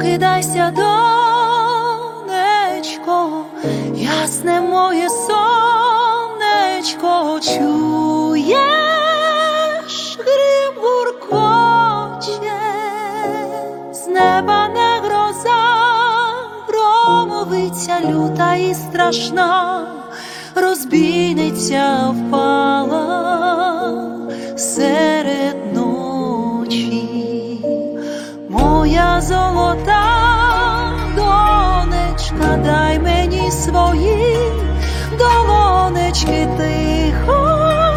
Прокидайся, донечко, ясне моє сонечко, чуєш, грім гуркоче, з неба не гроза, громовиця люта і страшна, розбійниця впала серед ночі. Моя золота донечка, дай мені свої долонечки, тихо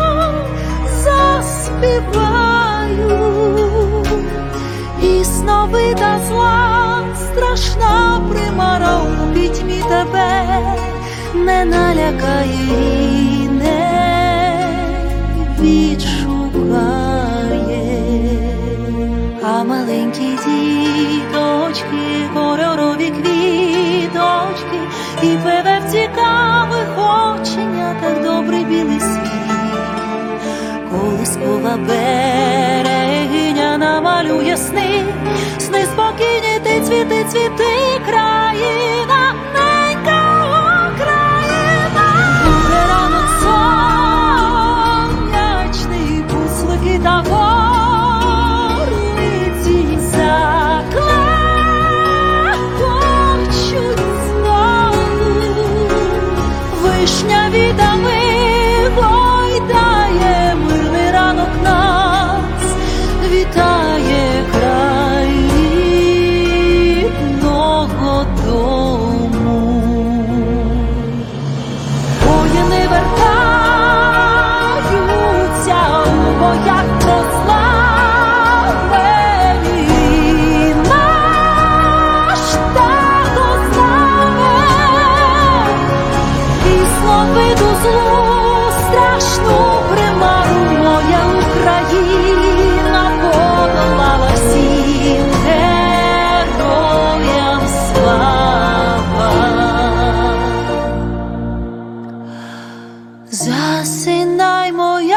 заспіваю. І сновита зла, страшна примара у пітьмі тебе не налякає і не відшукає. А маленькі діточки, кольорові квіточки, і пливе в цікавих оченятах добрий білий світ. Колискова берегиня намалює сни, сни спокійні, ти цвіти, цвіти, країна, ненька Україна. Буде ранок сонячний, буслики та горлиці закликочуть знову. Вишня вітами гойдає, мирний ранок нас вітає, край рідного дому. Воїни вертаються у боях прославлені, наш тато з нами, і словиту злу страшну примару моя Україна подолала, всім героям слава. Засинай, моя